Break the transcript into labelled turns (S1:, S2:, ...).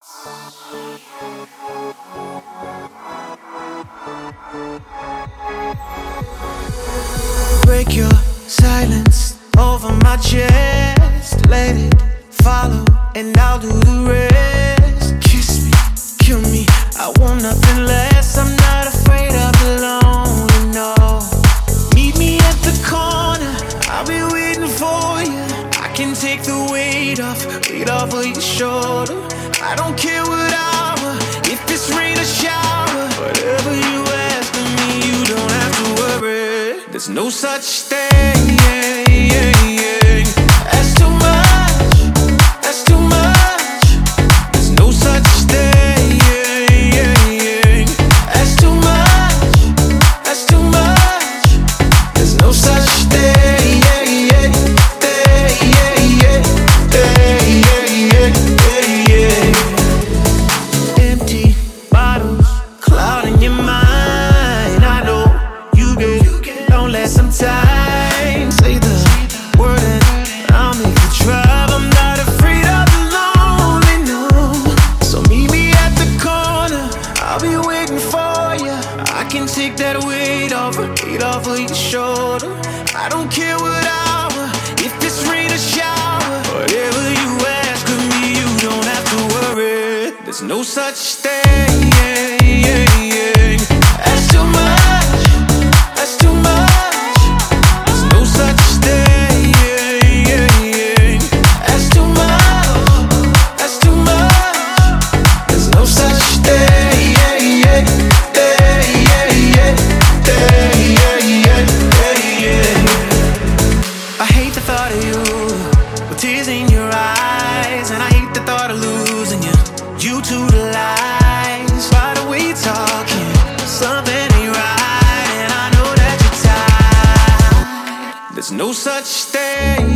S1: Break your silence over my chest. Let it follow and I'll do the rest. Kiss me, kill me, I want nothing less. I'm not afraid of the lonely, no. Meet me at the corner, I'll be waiting for you. I can take the weight off of your shoulder. I don't care what hour, if it's rain or shower. Whatever you ask of me, you don't have to worry. There's no such thing as too much, that's too much. There's no such thing as too much, that's too much. There's no such thing. Empty bottles clouding your mind. I know you get lonely sometimes. Say the word and I'll make you drive. I'm not afraid of the lonely, no. So meet me at the corner, I'll be waiting for you. I can take that weight off of your shoulder. I don't care what hour, if it's rain or shower. Whatever you ask of me, you don't have to worry. There's no such thing as too much, that's too much. There's no such thing as too much, that's too much. There's no such thing. I hate the thought of you with tears in your eyes, and I hate the thought of losing you to the lies. By the way you're talking, something ain't right, and I know that you're tired. There's no such thing